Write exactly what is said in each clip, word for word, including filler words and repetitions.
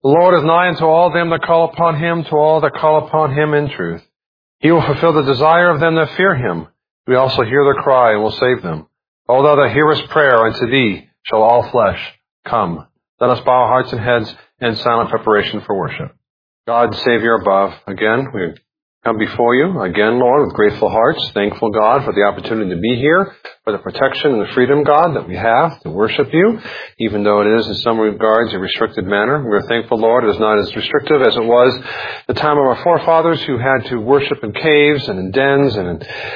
The Lord is nigh unto all them that call upon him, to all that call upon him in truth. He will fulfill the desire of them that fear him. We also hear their cry and will save them. O thou that hearest prayer, unto thee shall all flesh come. Let us bow our hearts and heads in silent preparation for worship. God, Savior above, again, we come before you, again, Lord, with grateful hearts, thankful, God, for the opportunity to be here, for the protection and the freedom, God, that we have to worship you, even though it is, in some regards, a restricted manner. We are thankful, Lord, it is not as restrictive as it was the time of our forefathers who had to worship in caves and in dens and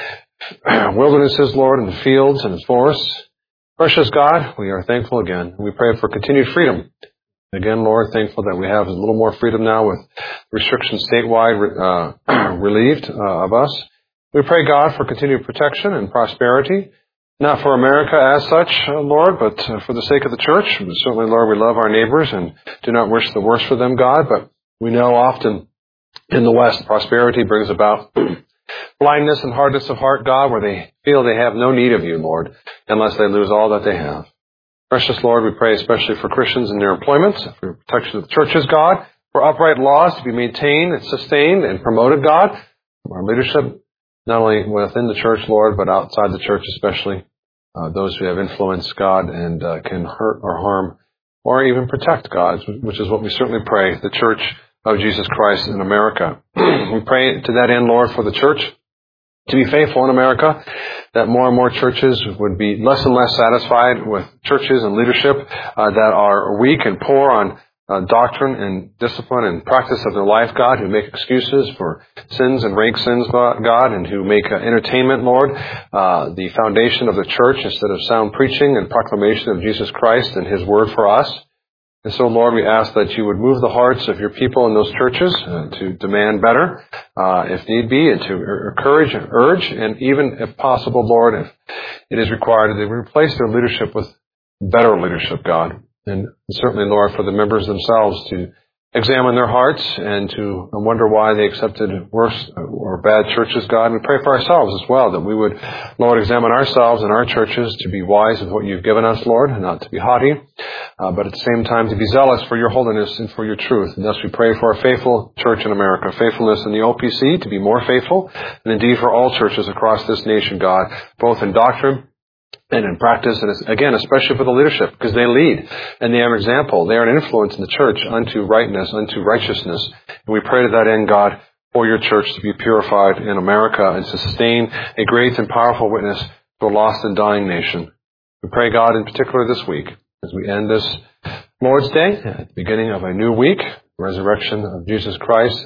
in wildernesses, Lord, in the fields and in forests. Precious God, we are thankful again. We pray for continued freedom. Again, Lord, thankful that we have a little more freedom now with restrictions statewide uh, relieved uh, of us. We pray, God, for continued protection and prosperity, not for America as such, uh, Lord, but uh, for the sake of the church. Certainly, Lord, we love our neighbors and do not wish the worst for them, God, but we know often in the West, prosperity brings about blindness and hardness of heart, God, where they feel they have no need of you, Lord, unless they lose all that they have. Precious Lord, we pray especially for Christians in their employment, for protection of the churches, God, for upright laws to be maintained and sustained and promoted, God, from our leadership, not only within the church, Lord, but outside the church especially, uh, those who have influence, God, and uh, can hurt or harm or even protect, God, which is what we certainly pray, the church of Jesus Christ in America. We pray to that end, Lord, for the church to be faithful in America, that more and more churches would be less and less satisfied with churches and leadership uh, that are weak and poor on uh, doctrine and discipline and practice of their life, God, who make excuses for sins and rank sins, God, and who make uh, entertainment, Lord, uh, the foundation of the church instead of sound preaching and proclamation of Jesus Christ and his word for us. And so, Lord, we ask that you would move the hearts of your people in those churches uh, to demand better, uh, if need be, and to encourage and urge, and even, if possible, Lord, if it is required, that they replace their leadership with better leadership, God. And certainly, Lord, for the members themselves to examine their hearts and to wonder why they accepted worse or bad churches, God. We pray for ourselves as well, that we would, Lord, examine ourselves and our churches to be wise with what you've given us, Lord, and not to be haughty, uh, but at the same time to be zealous for your holiness and for your truth. And thus we pray for a faithful church in America, faithfulness in the O P C to be more faithful, and indeed for all churches across this nation, God, both in doctrine and in practice, and again, especially for the leadership, because they lead and they are an example. They are an influence in the church unto rightness, unto righteousness. And we pray to that end, God, for your church to be purified in America and to sustain a great and powerful witness to a lost and dying nation. We pray, God, in particular this week, as we end this Lord's Day, at the beginning of a new week, resurrection of Jesus Christ,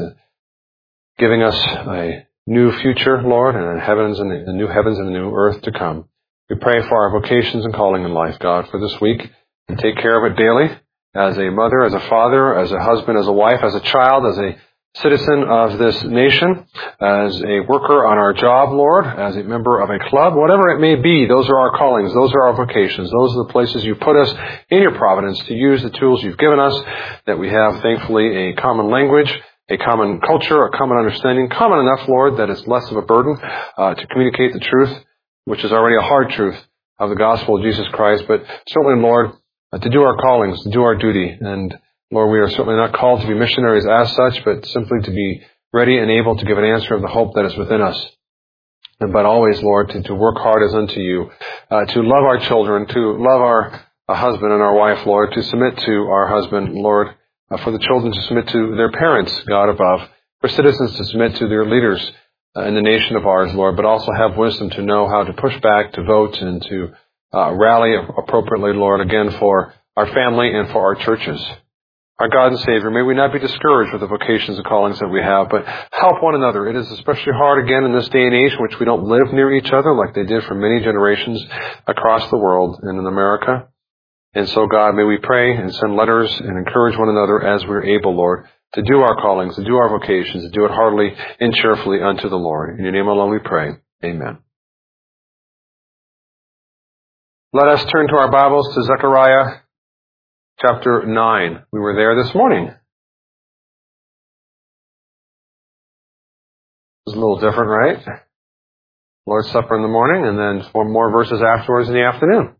giving us a new future, Lord, and heavens and the new heavens and the new earth to come. We pray for our vocations and calling in life, God, for this week, and take care of it daily, as a mother, as a father, as a husband, as a wife, as a child, as a citizen of this nation, as a worker on our job, Lord, as a member of a club, whatever it may be. Those are our callings. Those are our vocations. Those are the places you put us in your providence to use the tools you've given us, that we have, thankfully, a common language, a common culture, a common understanding, common enough, Lord, that it's less of a burden uh, to communicate the truth, which is already a hard truth of the gospel of Jesus Christ, but certainly, Lord, uh, to do our callings, to do our duty. And Lord, we are certainly not called to be missionaries as such, but simply to be ready and able to give an answer of the hope that is within us. And, but always, Lord, to, to work hard as unto you, uh, to love our children, to love our uh, husband and our wife, Lord, to submit to our husband, Lord, uh, for the children to submit to their parents, God above, for citizens to submit to their leaders Uh, in the nation of ours, Lord, but also have wisdom to know how to push back, to vote, and to uh, rally appropriately, Lord, again, for our family and for our churches. Our God and Savior, may we not be discouraged with the vocations and callings that we have, but help one another. It is especially hard, again, in this day and age in which we don't live near each other like they did for many generations across the world and in America. And so, God, may we pray and send letters and encourage one another as we're able, Lord, to do our callings, to do our vocations, to do it heartily and cheerfully unto the Lord. In your name alone we pray. Amen. Let us turn to our Bibles to Zechariah chapter nine. We were there this morning. It was a little different, right? Lord's Supper in the morning and then four more verses afterwards in the afternoon.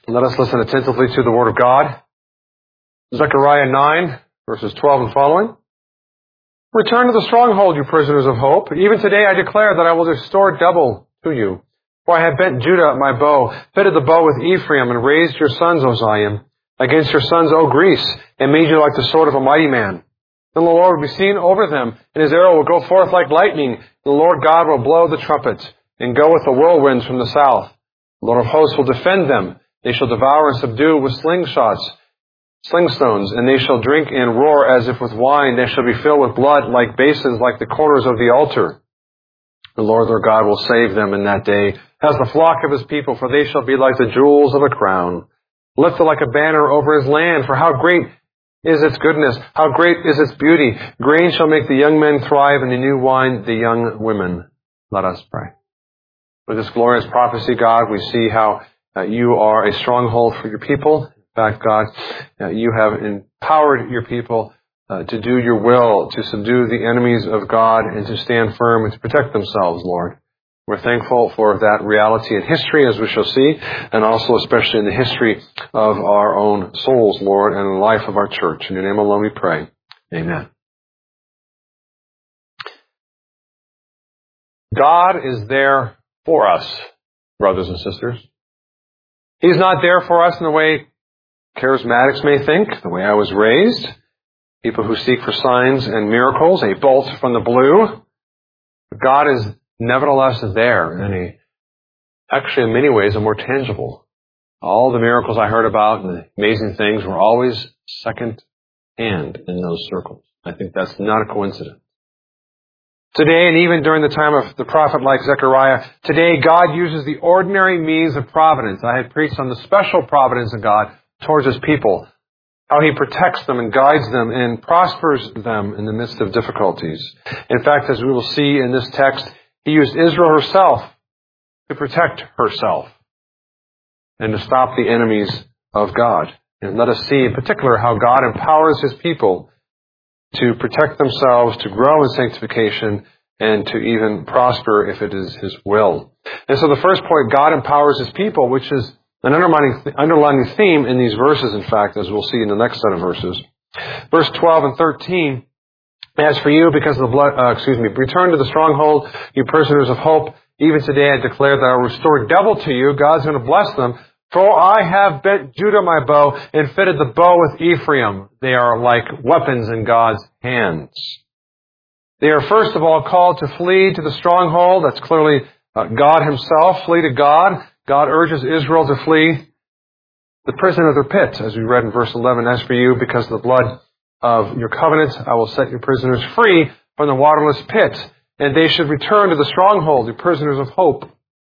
Let us listen attentively to the Word of God. Zechariah nine, verses twelve and following. Return to the stronghold, you prisoners of hope. Even today I declare that I will restore double to you. For I have bent Judah my bow, fitted the bow with Ephraim, and raised your sons, O Zion, against your sons, O Greece, and made you like the sword of a mighty man. Then the Lord will be seen over them, and his arrow will go forth like lightning. The Lord God will blow the trumpet, and go with the whirlwinds from the south. The Lord of hosts will defend them. They shall devour and subdue with slingshots, slingstones, and they shall drink and roar as if with wine. They shall be filled with blood like basins, like the corners of the altar. The Lord their God will save them in that day, as the flock of his people, for they shall be like the jewels of a crown, lifted like a banner over his land. For how great is its goodness, how great is its beauty. Grain shall make the young men thrive, and the new wine the young women. Let us pray. With this glorious prophecy, God, we see how uh, you are a stronghold for your people. In fact, God, uh, you have empowered your people uh, to do your will, to subdue the enemies of God, and to stand firm and to protect themselves, Lord. We're thankful for that reality in history, as we shall see, and also especially in the history of our own souls, Lord, and in the life of our church. In your name alone we pray. Amen. God is there for us, brothers and sisters. He's not there for us in the way charismatics may think, the way I was raised. People who seek for signs and miracles, a bolt from the blue. But God is nevertheless there, and he, actually in many ways, are more tangible. All the miracles I heard about and the amazing things were always second hand in those circles. I think that's not a coincidence. Today, and even during the time of the prophet like Zechariah, today God uses the ordinary means of providence. I had preached on the special providence of God towards his people, how he protects them and guides them and prospers them in the midst of difficulties. In fact, as we will see in this text, he used Israel herself to protect herself and to stop the enemies of God. And let us see in particular how God empowers his people to protect themselves, to grow in sanctification, and to even prosper if it is his will. And so the first point, God empowers his people, which is an underlining, underlining theme in these verses, in fact, as we'll see in the next set of verses. Verse twelve and thirteen, as for you, because of the blood, uh, excuse me, return to the stronghold, you prisoners of hope. Even today I declare that I will restore double to you. God's going to bless them. For I have bent Judah my bow and fitted the bow with Ephraim. They are like weapons in God's hands. They are first of all called to flee to the stronghold. That's clearly uh, God himself. Flee to God. God urges Israel to flee the prison of their pit, as we read in verse eleven. As for you, because of the blood of your covenant, I will set your prisoners free from the waterless pit, and they should return to the stronghold, the prisoners of hope.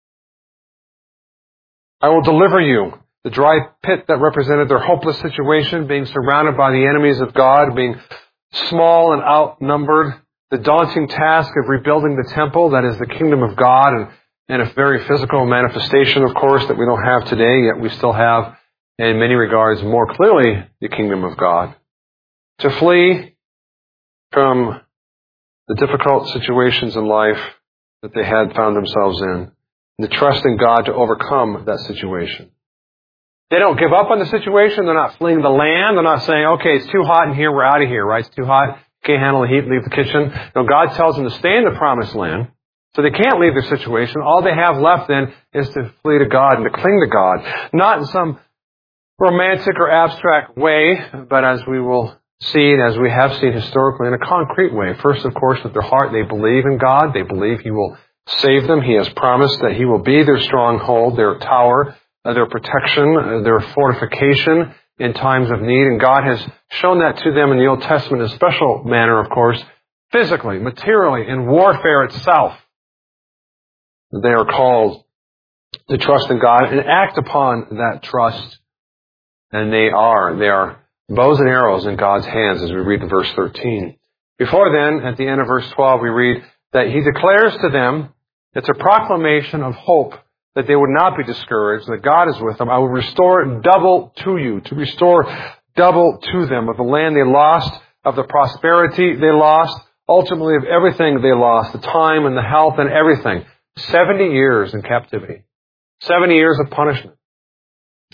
I will deliver you. The dry pit that represented their hopeless situation, being surrounded by the enemies of God, being small and outnumbered. The daunting task of rebuilding the temple, that is the kingdom of God, and, and a very physical manifestation, of course, that we don't have today, yet we still have, in many regards, more clearly the kingdom of God. To flee from the difficult situations in life that they had found themselves in, and to trust in God to overcome that situation. They don't give up on the situation. They're not fleeing the land. They're not saying, okay, it's too hot in here, we're out of here, right? It's too hot, can't handle the heat, leave the kitchen. No, God tells them to stay in the promised land, so they can't leave their situation. All they have left then is to flee to God and to cling to God. Not in some romantic or abstract way, but as we will see, and as we have seen historically, in a concrete way. First, of course, with their heart, they believe in God. They believe he will save them. He has promised that he will be their stronghold, their tower, uh, their protection, uh, their fortification in times of need. And God has shown that to them in the Old Testament in a special manner, of course, physically, materially, in warfare itself. They are called to trust in God and act upon that trust. And they are. They are bows and arrows in God's hands, as we read in verse thirteen. Before then, at the end of verse twelve, we read that he declares to them, it's a proclamation of hope, that they would not be discouraged, that God is with them. I will restore double to you, to restore double to them of the land they lost, of the prosperity they lost, ultimately of everything they lost, the time and the health and everything. Seventy years in captivity. Seventy years of punishment.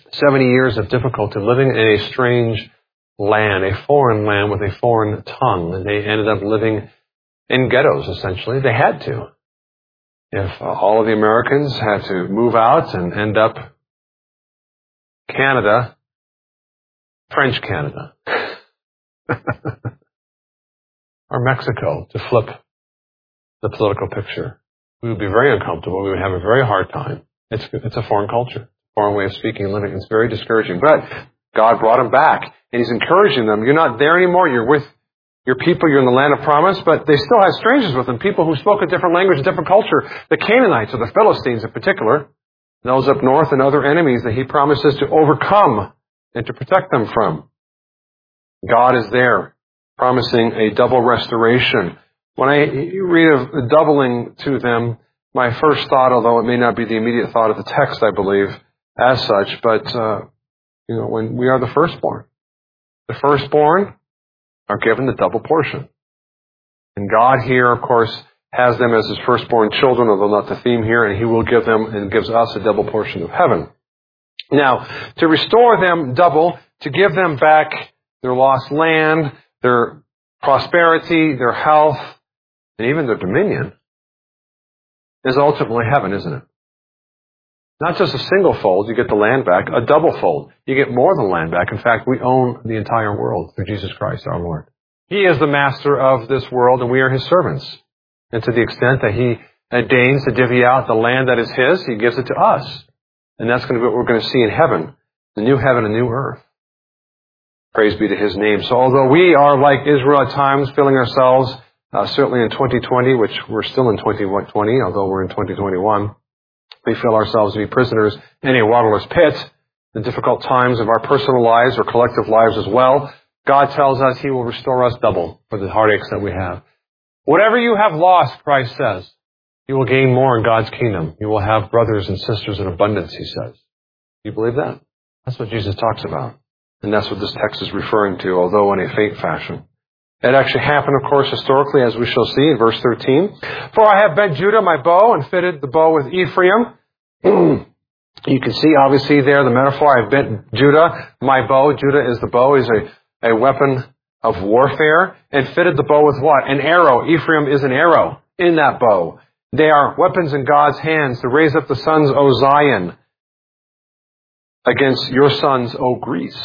seventy years of difficulty living in a strange land, a foreign land with a foreign tongue. And they ended up living in ghettos, essentially. They had to. If uh, all of the Americans had to move out and end up Canada, French Canada, or Mexico, to flip the political picture, we would be very uncomfortable. We would have a very hard time. It's, it's a foreign culture, foreign way of speaking and living. It's very discouraging. But God brought them back, and He's encouraging them. You're not there anymore. You're with your people. You're in the land of promise, but they still have strangers with them, people who spoke a different language, a different culture. The Canaanites, or the Philistines in particular, those up north, and other enemies that He promises to overcome and to protect them from. God is there, promising a double restoration. When I read of the doubling to them, my first thought, although it may not be the immediate thought of the text, I believe, as such, but, uh, you know, when we are the firstborn, the firstborn are given the double portion. And God here, of course, has them as His firstborn children, although not the theme here, and He will give them and gives us a double portion of heaven. Now, to restore them double, to give them back their lost land, their prosperity, their health, and even their dominion, is ultimately heaven, isn't it? Not just a single fold, you get the land back, a double fold. You get more than land back. In fact, we own the entire world through Jesus Christ, our Lord. He is the master of this world, and we are His servants. And to the extent that He deigns to divvy out the land that is His, He gives it to us. And that's going to be what we're going to see in heaven, the new heaven and new earth. Praise be to His name. So although we are like Israel at times, feeling ourselves, uh, certainly in twenty twenty, which we're still in twenty twenty, although we're in twenty twenty-one, we feel ourselves to be prisoners in a waterless pit, the difficult times of our personal lives or collective lives as well. God tells us He will restore us double for the heartaches that we have. Whatever you have lost, Christ says, you will gain more in God's kingdom. You will have brothers and sisters in abundance, He says. Do you believe that? That's what Jesus talks about. And that's what this text is referring to, although in a faint fashion. It actually happened, of course, historically, as we shall see in verse thirteen. For I have bent Judah my bow and fitted the bow with Ephraim. You can see, obviously, there the metaphor. I've bent Judah my bow. Judah is the bow. Is a, a weapon of warfare. And fitted the bow with what? An arrow. Ephraim is an arrow in that bow. They are weapons in God's hands to raise up the sons, O Zion, against your sons, O Greece.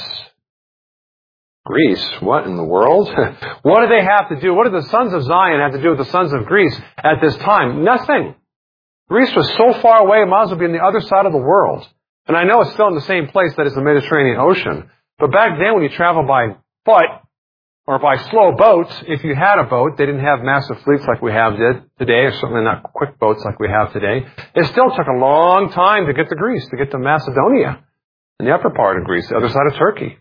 Greece? What in the world? What do they have to do? What do the sons of Zion have to do with the sons of Greece at this time? Nothing. Greece was so far away, it might as well be on the other side of the world. And I know it's still in the same place that is the Mediterranean Ocean. But back then, when you travel by foot or by slow boats, if you had a boat, they didn't have massive fleets like we have did today, or certainly not quick boats like we have today. It still took a long time to get to Greece, to get to Macedonia, in the upper part of Greece, the other side of Turkey.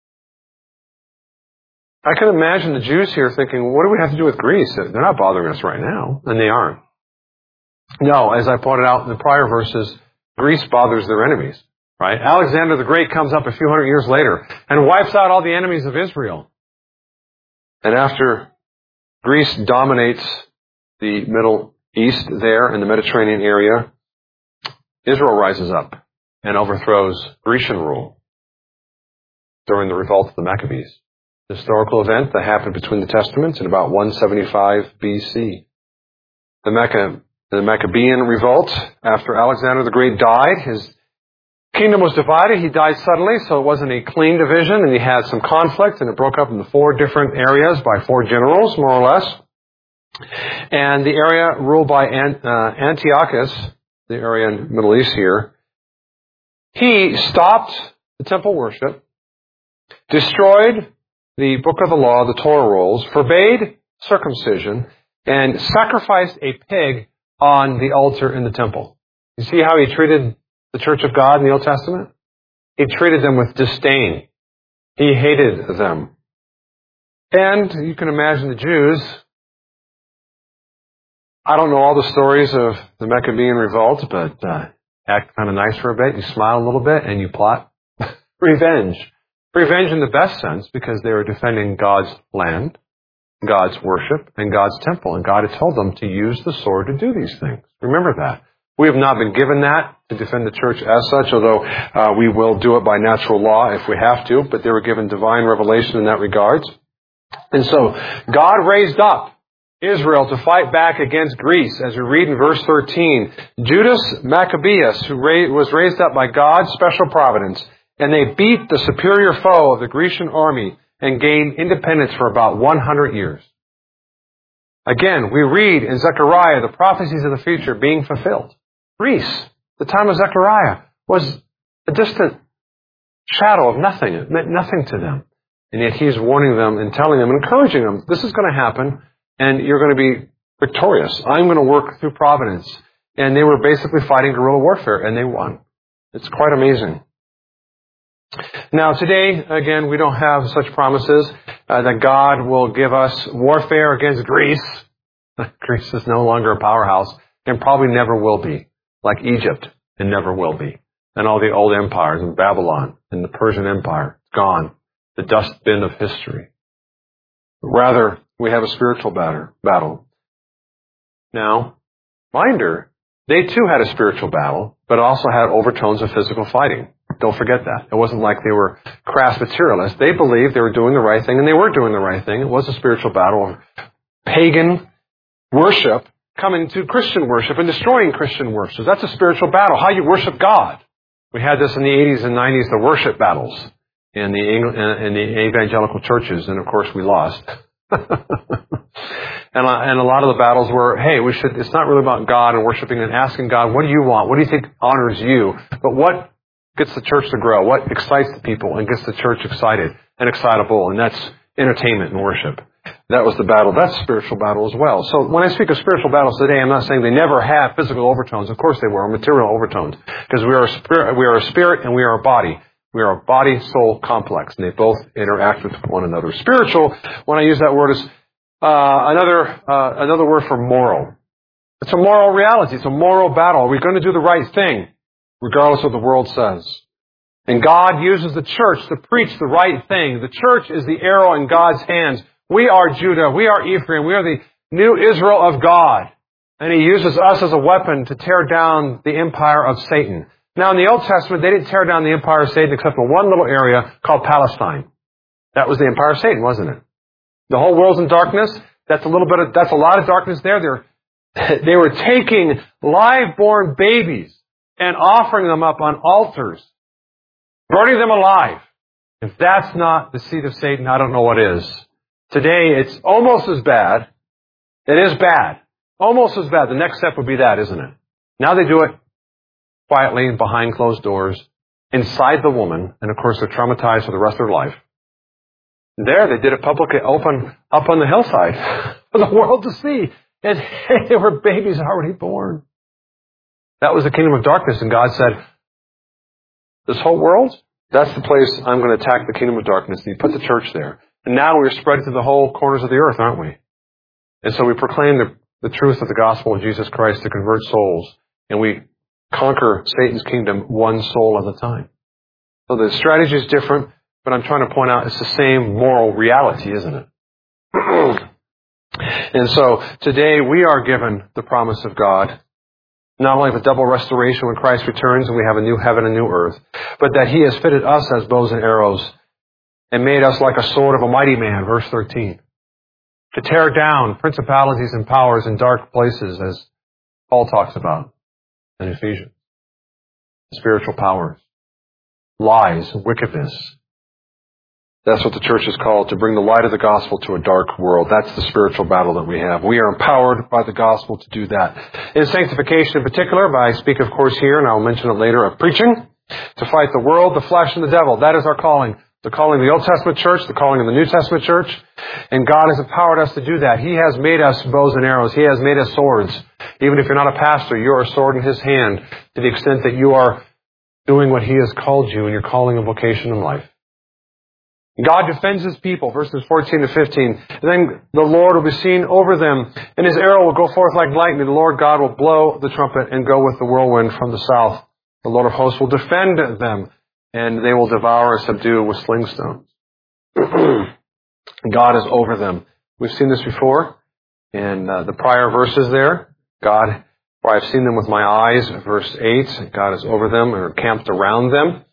I can imagine the Jews here thinking, what do we have to do with Greece? They're not bothering us right now. And they aren't. No, as I pointed out in the prior verses, Greece bothers their enemies, right? Alexander the Great comes up a few hundred years later and wipes out all the enemies of Israel. And after Greece dominates the Middle East there in the Mediterranean area, Israel rises up and overthrows Grecian rule during the revolt of the Maccabees. Historical event that happened between the Testaments in about one seventy-five B C. The, Macca, the Maccabean revolt, after Alexander the Great died, his kingdom was divided. He died suddenly, so it wasn't a clean division, and he had some conflict, and it broke up into four different areas by four generals, more or less. And the area ruled by Ant, uh, Antiochus, the area in the Middle East here, he stopped the temple worship, destroyed the book of the law, the Torah rolls, forbade circumcision, and sacrificed a pig on the altar in the temple. You see how he treated the church of God in the Old Testament? He treated them with disdain. He hated them. And you can imagine the Jews. I don't know all the stories of the Maccabean revolt, but uh, act kind of nice for a bit. You smile a little bit and you plot revenge. Revenge in the best sense, because they were defending God's land, God's worship, and God's temple. And God had told them to use the sword to do these things. Remember that. We have not been given that to defend the church as such, although uh, we will do it by natural law if we have to, but they were given divine revelation in that regard. And so God raised up Israel to fight back against Greece, as we read in verse thirteen. Judas Maccabeus, who was raised up by God's special providence, and they beat the superior foe of the Grecian army and gained independence for about one hundred years. Again, we read in Zechariah the prophecies of the future being fulfilled. Greece, the time of Zechariah, was a distant shadow of nothing. It meant nothing to them. And yet he's warning them and telling them, encouraging them, this is going to happen, and you're going to be victorious. I'm going to work through providence. And they were basically fighting guerrilla warfare, and they won. It's quite amazing. Now, today, again, we don't have such promises uh, that God will give us warfare against Greece. Greece is no longer a powerhouse, and probably never will be, like Egypt, and never will be. And all the old empires, and Babylon, and the Persian Empire, gone. The dustbin of history. Rather, we have a spiritual battle. Now, reminder, they too had a spiritual battle, but also had overtones of physical fighting. Don't forget that. It wasn't like they were crass materialists. They believed they were doing the right thing, and they were doing the right thing. It was a spiritual battle of pagan worship coming to Christian worship and destroying Christian worship. That's a spiritual battle, how you worship God. We had this in the eighties and nineties, the worship battles in the in the evangelical churches, and of course we lost. and and a lot of the battles were, hey, we should. It's not really about God and worshiping and asking God, what do you want? What do you think honors you? But what gets the church to grow? What excites the people and gets the church excited and excitable? And that's entertainment and worship. That was the battle. That's a spiritual battle as well. So when I speak of spiritual battles today, I'm not saying they never have physical overtones. Of course they were, material overtones, because we are a spirit, we are a spirit, and we are a body. We are a body-soul complex, and they both interact with one another. Spiritual, when I use that word, is uh, another uh, another word for moral. It's a moral reality. It's a moral battle. Are we going to do the right thing, regardless of what the world says? And God uses the church to preach the right thing. The church is the arrow in God's hands. We are Judah. We are Ephraim. We are the new Israel of God. And He uses us as a weapon to tear down the empire of Satan. Now, in the Old Testament, they didn't tear down the empire of Satan except for one little area called Palestine. That was the empire of Satan, wasn't it? The whole world's in darkness. That's a little bit of, that's a lot of darkness there. They're, they were taking live-born babies and offering them up on altars, burning them alive. If that's not the seed of Satan, I don't know what is. Today, it's almost as bad. It is bad. Almost as bad. The next step would be that, isn't it? Now they do it quietly behind closed doors, inside the woman, and of course they're traumatized for the rest of their life. There, they did it publicly open up on the hillside for the world to see. And there were babies already born. That was the kingdom of darkness, and God said, this whole world, that's the place I'm going to attack the kingdom of darkness. And He put the church there. And now we're spread to the whole corners of the earth, aren't we? And so we proclaim the, the truth of the gospel of Jesus Christ to convert souls. And we conquer Satan's kingdom one soul at a time. So the strategy is different, but I'm trying to point out it's the same moral reality, isn't it? And so today we are given the promise of God, not only of a double restoration when Christ returns and we have a new heaven and new earth, but that He has fitted us as bows and arrows and made us like a sword of a mighty man, verse thirteen, to tear down principalities and powers in dark places, as Paul talks about in Ephesians. Spiritual powers, lies, wickedness. That's what the church is called, to bring the light of the gospel to a dark world. That's the spiritual battle that we have. We are empowered by the gospel to do that. In sanctification in particular, but I speak, of course, here, and I'll mention it later, of preaching, to fight the world, the flesh, and the devil. That is our calling. The calling of the Old Testament church, the calling of the New Testament church. And God has empowered us to do that. He has made us bows and arrows. He has made us swords. Even if you're not a pastor, you're a sword in His hand to the extent that you are doing what He has called you in your calling and vocation in life. God defends His people, verses fourteen to fifteen. And then the Lord will be seen over them, and His arrow will go forth like lightning. The Lord God will blow the trumpet and go with the whirlwind from the south. The Lord of hosts will defend them, and they will devour and subdue with slingstones. God is over them. We've seen this before in uh, the prior verses there. God For I have seen them with my eyes, verse eight, God is over them or camped around them.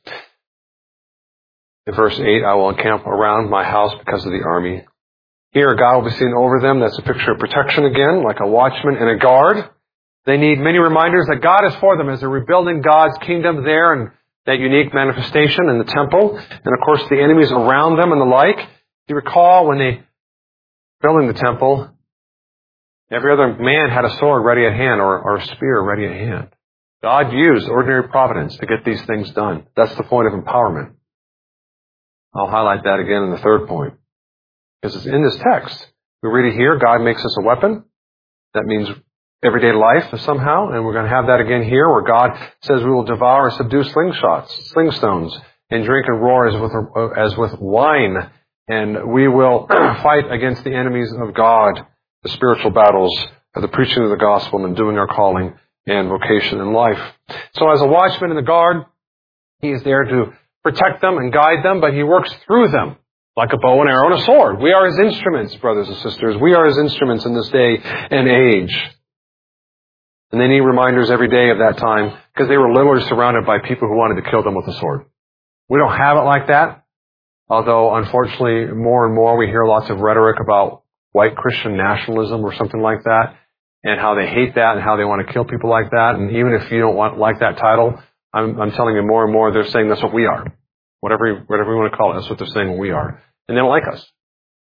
In verse eight, I will encamp around my house because of the army. Here, God will be seen over them. That's a picture of protection again, like a watchman and a guard. They need many reminders that God is for them as they're rebuilding God's kingdom there and that unique manifestation in the temple. And of course, the enemies around them and the like. You recall when they building the temple, every other man had a sword ready at hand or, or a spear ready at hand. God used ordinary providence to get these things done. That's the point of empowerment. I'll highlight that again in the third point. Because it's in this text. We read it here, God makes us a weapon. That means everyday life somehow, and we're going to have that again here where God says we will devour and subdue slingshots, slingstones, and drink and roar as with, as with wine, and we will fight against the enemies of God, the spiritual battles of the preaching of the gospel and doing our calling and vocation in life. So as a watchman in the guard, he is there to protect them and guide them, but he works through them like a bow and arrow and a sword. We are his instruments, brothers and sisters. We are his instruments in this day and age. And they need reminders every day of that time because they were literally surrounded by people who wanted to kill them with a sword. We don't have it like that, although unfortunately more and more we hear lots of rhetoric about white Christian nationalism or something like that and how they hate that and how they want to kill people like that. And even if you don't want like that title, I'm, I'm telling you more and more they're saying that's what we are. Whatever, whatever you want to call it, that's what they're saying we are. And they don't like us.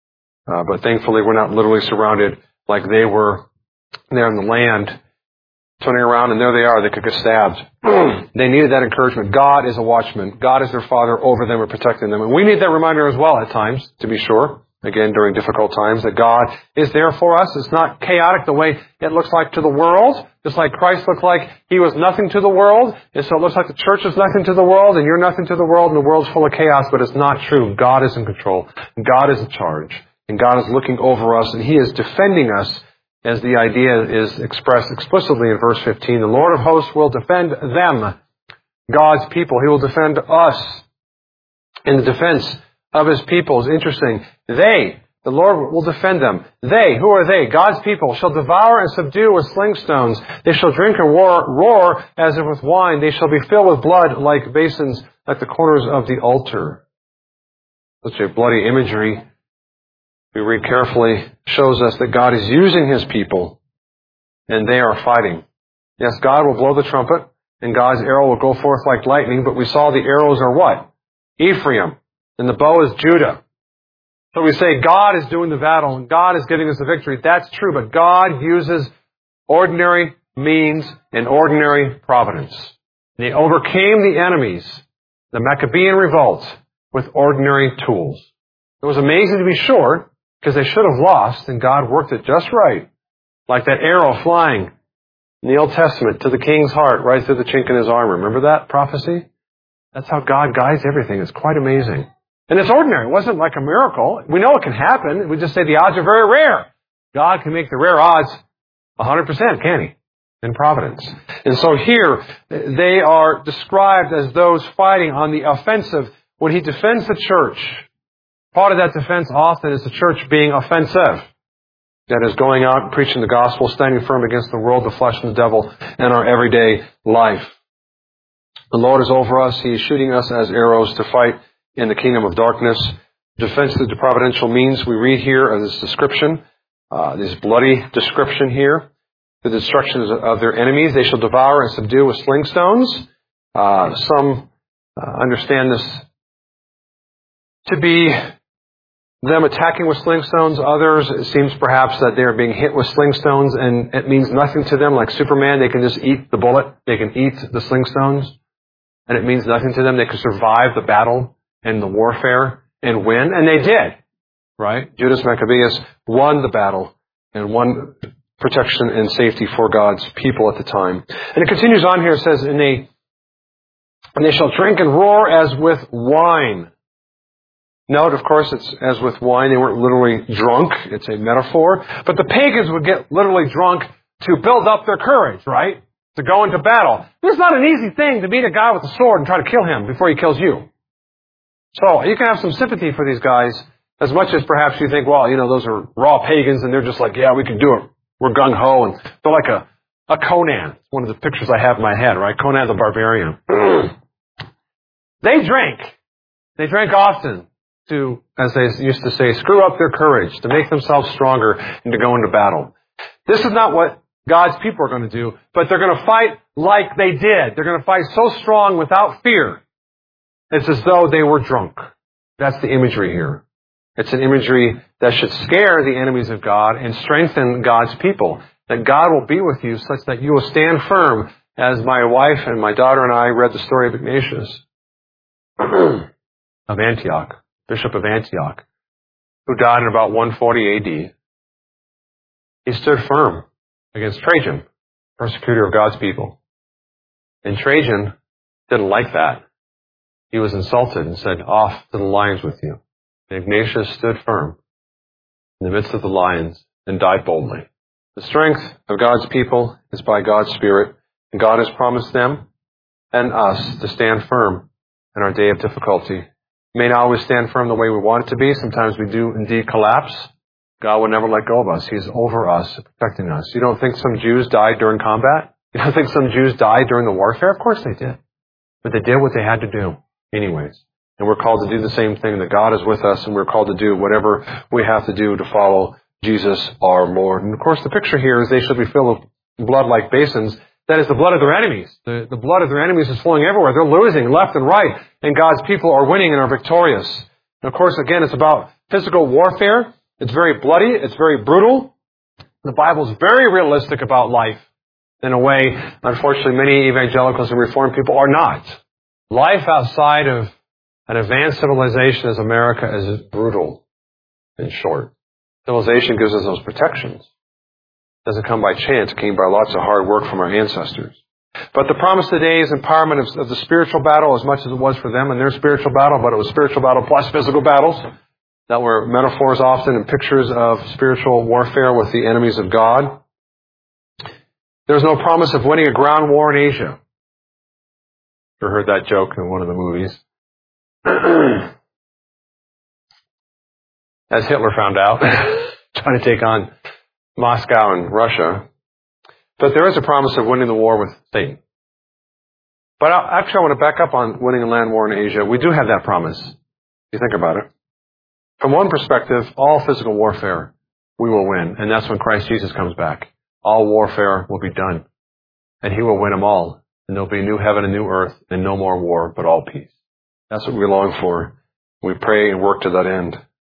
Uh, but thankfully we're not literally surrounded like they were there in the land, turning around, and there they are. They could get stabbed. They needed that encouragement. God is a watchman. God is their Father over them and protecting them. And we need that reminder as well at times, to be sure. Again, during difficult times, that God is there for us. It's not chaotic the way it looks like to the world. Just like Christ looked like He was nothing to the world. And so it looks like the church is nothing to the world, and you're nothing to the world, and the world's full of chaos. But it's not true. God is in control. God is in charge. And God is looking over us, and He is defending us, as the idea is expressed explicitly in verse fifteen. The Lord of hosts will defend them, God's people. He will defend us in the defense of His people. Is interesting. They, the Lord will defend them. They, who are they? God's people shall devour and subdue with slingstones. They shall drink and roar, roar as if with wine. They shall be filled with blood like basins at the corners of the altar. Such a bloody imagery, we read carefully, shows us that God is using His people, and they are fighting. Yes, God will blow the trumpet, and God's arrow will go forth like lightning, but we saw the arrows are what? Ephraim, and the bow is Judah. So we say God is doing the battle, and God is giving us the victory. That's true, but God uses ordinary means and ordinary providence. And He overcame the enemies, the Maccabean revolt, with ordinary tools. It was amazing to be sure, because they should have lost, and God worked it just right. Like that arrow flying in the Old Testament to the king's heart, right through the chink in his armor. Remember that prophecy? That's how God guides everything. It's quite amazing. And it's ordinary. It wasn't like a miracle. We know it can happen. We just say the odds are very rare. God can make the rare odds one hundred percent, can He? In providence. And so here, they are described as those fighting on the offensive when He defends the church. Part of that defense often is the church being offensive. That is going out and preaching the gospel, standing firm against the world, the flesh, and the devil, and our everyday life. The Lord is over us. He is shooting us as arrows to fight in the kingdom of darkness. Defense through the providential means we read here of this description, uh, this bloody description here. The destruction of their enemies. They shall devour and subdue with slingstones. Uh, some uh, understand this to be them attacking with slingstones. Others, it seems perhaps that they are being hit with slingstones and it means nothing to them. Like Superman, they can just eat the bullet. They can eat the slingstones. And it means nothing to them. They could survive the battle and the warfare and win. And they did. Right? Judas Maccabeus won the battle and won protection and safety for God's people at the time. And it continues on here. It says, and they, and they shall drink and roar as with wine. Note, of course, it's as with wine. They weren't literally drunk. It's a metaphor. But the pagans would get literally drunk to build up their courage, right? To go into battle. It's not an easy thing to meet a guy with a sword and try to kill him before he kills you. So you can have some sympathy for these guys, as much as perhaps you think, well, you know, those are raw pagans and they're just like, yeah, we can do it. We're gung-ho and they're like a a Conan. It's one of the pictures I have in my head, right? Conan the Barbarian. They drank. They drank often to, as they used to say, screw up their courage, to make themselves stronger and to go into battle. This is not what God's people are going to do, but they're going to fight like they did. They're going to fight so strong without fear. It's as though they were drunk. That's the imagery here. It's an imagery that should scare the enemies of God and strengthen God's people. That God will be with you such that you will stand firm, as my wife and my daughter and I read the story of Ignatius of Antioch, Bishop of Antioch, who died in about one forty A D. He stood firm against Trajan, persecutor of God's people. And Trajan didn't like that. He was insulted and said, off to the lions with you. And Ignatius stood firm in the midst of the lions and died boldly. The strength of God's people is by God's Spirit, and God has promised them and us to stand firm in our day of difficulty. We may not always stand firm the way we want it to be. Sometimes we do indeed collapse. God will never let go of us. He is over us, protecting us. You don't think some Jews died during combat? You don't think some Jews died during the warfare? Of course they did. But they did what they had to do anyways. And we're called to do the same thing, that God is with us, and we're called to do whatever we have to do to follow Jesus our Lord. And of course the picture here is they should be filled with blood like basins. That is the blood of their enemies. The, the blood of their enemies is flowing everywhere. They're losing left and right, and God's people are winning and are victorious. And of course, again, it's about physical warfare. It's very bloody. It's very brutal. The Bible is very realistic about life in a way, unfortunately, many evangelicals and Reformed people are not. Life outside of an advanced civilization as America is brutal and short. Civilization gives us those protections. It doesn't come by chance. It came by lots of hard work from our ancestors. But the promise today is empowerment of, of the spiritual battle as much as it was for them in their spiritual battle, but it was spiritual battle plus physical battles that were metaphors often and pictures of spiritual warfare with the enemies of God. There's no promise of winning a ground war in Asia. You heard that joke in one of the movies. As Hitler found out, trying to take on Moscow and Russia. But there is a promise of winning the war with Satan. But actually, I want to back up on winning a land war in Asia. We do have that promise. If you think about it. From one perspective, all physical warfare we will win. And that's when Christ Jesus comes back. All warfare will be done. And He will win them all. And there'll be a new heaven and new earth and no more war, but all peace. That's what we long for. We pray and work to that end.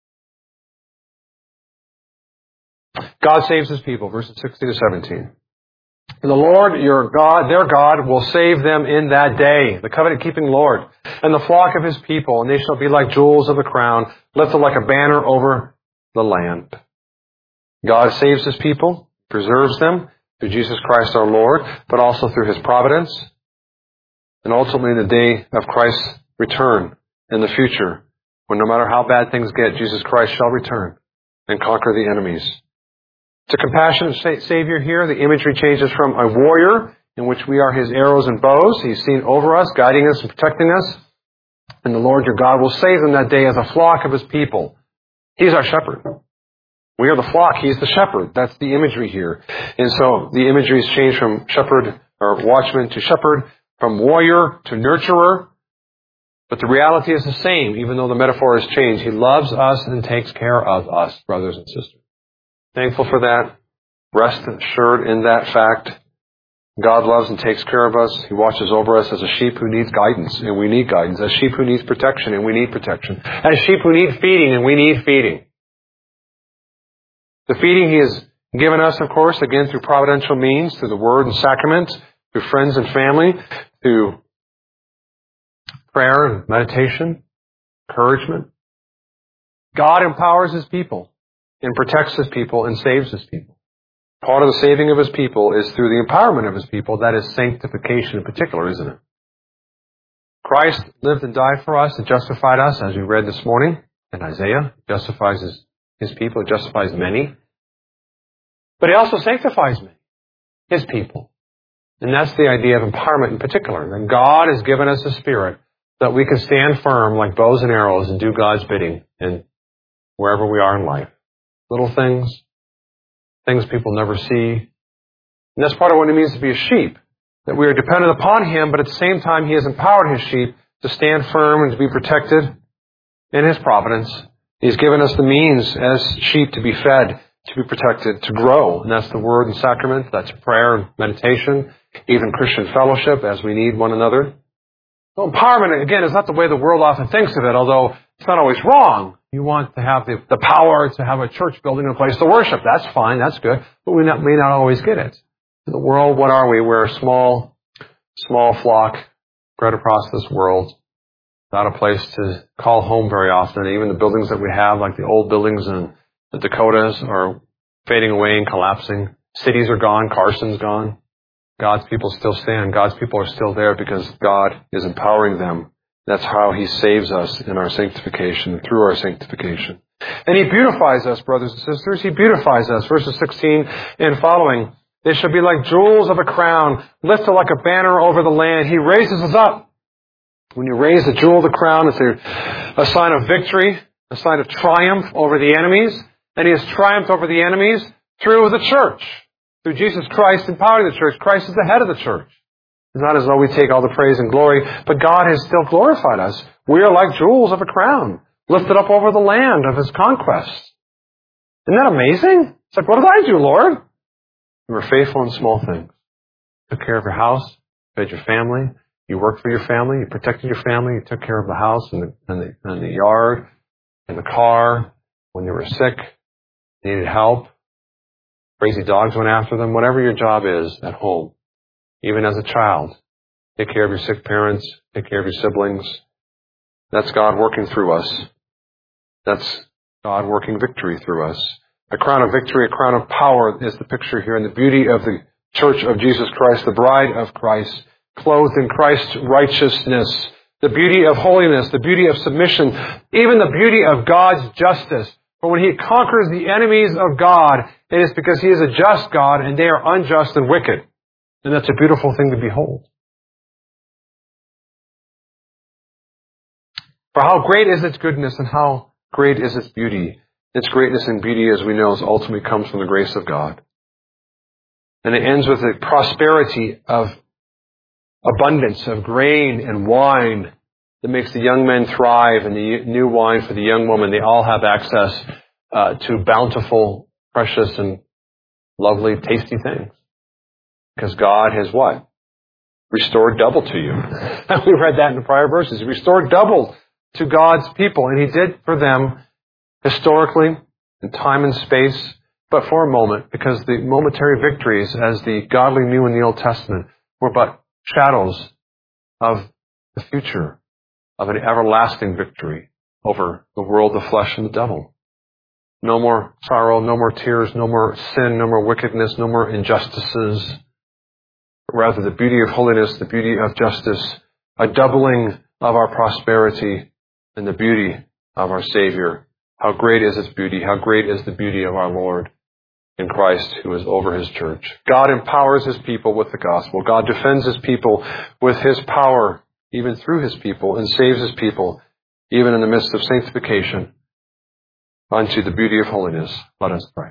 God saves His people, verses sixteen to seventeen. And the Lord, your God, their God, will save them in that day, the covenant-keeping Lord, and the flock of His people, and they shall be like jewels of the crown, lifted like a banner over the land. God saves His people, preserves them through Jesus Christ our Lord, but also through His providence, and ultimately in the day of Christ's return in the future, when no matter how bad things get, Jesus Christ shall return and conquer the enemies. It's a compassionate Savior here. The imagery changes from a warrior, in which we are His arrows and bows. He's seen over us, guiding us and protecting us. And the Lord your God will save them that day as a flock of His people. He's our shepherd. We are the flock. He's the shepherd. That's the imagery here. And so the imagery is changed from shepherd or watchman to shepherd, from warrior to nurturer. But the reality is the same, even though the metaphor has changed. He loves us and takes care of us, brothers and sisters. Thankful for that. Rest assured in that fact. God loves and takes care of us. He watches over us as a sheep who needs guidance, and we need guidance. As sheep who needs protection, and we need protection. As sheep who need feeding, and we need feeding. The feeding He has given us, of course, again through providential means, through the Word and sacrament, through friends and family, through prayer and meditation, encouragement. God empowers His people and protects His people and saves His people. Part of the saving of His people is through the empowerment of His people. That is sanctification in particular, isn't it? Christ lived and died for us and justified us, as we read this morning in Isaiah. He justifies His, his people. He justifies many. But He also sanctifies many, His people. And that's the idea of empowerment in particular. That God has given us a spirit that we can stand firm like bows and arrows and do God's bidding in wherever we are in life. Little things, things people never see, And that's part of what it means to be a sheep. That we are dependent upon Him, but at the same time He has empowered His sheep to stand firm and to be protected in His providence. He's given us the means as sheep to be fed, to be protected, to grow. And that's the Word and Sacrament. That's prayer and meditation, even Christian fellowship as we need one another. So empowerment, again, is not the way the world often thinks of it, although it's not always wrong. You want to have the, the power to have a church building and a place to worship. That's fine, that's good, but we not, may not always get it. In the world, what are we? We're a small, small flock spread across this world, without a place to call home very often. Even the buildings that we have, like the old buildings in the Dakotas, are fading away and collapsing. Cities are gone, Carson's gone. God's people still stand. God's people are still there because God is empowering them. That's how He saves us in our sanctification, through our sanctification. And He beautifies us, brothers and sisters. He beautifies us. Verses sixteen and following. They shall be like jewels of a crown, lifted like a banner over the land. He raises us up. When you raise the jewel of the crown, it's a, a sign of victory, a sign of triumph over the enemies. And He has triumphed over the enemies through the church. Through Jesus Christ empowering the church. Christ is the head of the church. It's not as though we take all the praise and glory, but God has still glorified us. We are like jewels of a crown, lifted up over the land of His conquest. Isn't that amazing? It's like, what did I do, Lord? You were faithful in small things. You took care of your house, fed your family, you worked for your family, you protected your family, you took care of the house and the, and the, and the yard and the car. When you were sick, needed help, crazy dogs went after them. Whatever your job is at home, even as a child, take care of your sick parents, take care of your siblings. That's God working through us. That's God working victory through us. A crown of victory, a crown of power is the picture here, and the beauty of the church of Jesus Christ, the bride of Christ, clothed in Christ's righteousness, the beauty of holiness, the beauty of submission, even the beauty of God's justice. For when He conquers the enemies of God, it is because He is a just God and they are unjust and wicked. And that's a beautiful thing to behold. For how great is its goodness and how great is its beauty. Its greatness and beauty, as we know, is ultimately comes from the grace of God. And it ends with the prosperity of abundance of grain and wine that makes the young men thrive, and the new wine for the young woman. They all have access uh, to bountiful, precious, and lovely, tasty things. Because God has what? Restored double to you. We read that in the prior verses. He restored double to God's people, and He did for them historically, in time and space, but for a moment, because the momentary victories, as the godly knew in the Old Testament, were but shadows of the future, of an everlasting victory over the world, the flesh, and the devil. No more sorrow, no more tears, no more sin, no more wickedness, no more injustices. But rather the beauty of holiness, the beauty of justice, a doubling of our prosperity, and the beauty of our Savior. How great is its beauty, how great is the beauty of our Lord in Christ, who is over His church. God empowers His people with the gospel. God defends His people with His power, even through His people, and saves His people, even in the midst of sanctification, unto the beauty of holiness. Let us pray.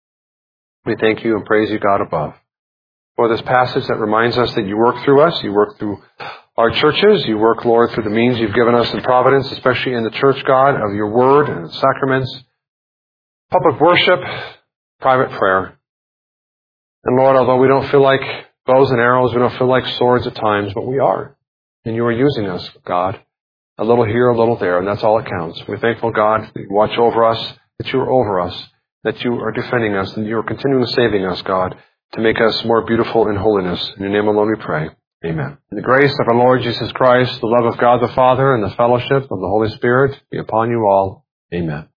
We thank You and praise You, God above, for this passage that reminds us that You work through us, You work through our churches, You work, Lord, through the means You've given us in providence, especially in the church, God, of Your word and sacraments, public worship, private prayer. And Lord, although we don't feel like bows and arrows, we don't feel like swords at times, but we are. And You are using us, God, a little here, a little there, and that's all that counts. We're thankful, God, that You watch over us, that You are over us, that You are defending us, and You are continuing saving us, God, to make us more beautiful in holiness. In Your name alone we pray. Amen. In the grace of our Lord Jesus Christ, the love of God the Father, and the fellowship of the Holy Spirit be upon you all. Amen.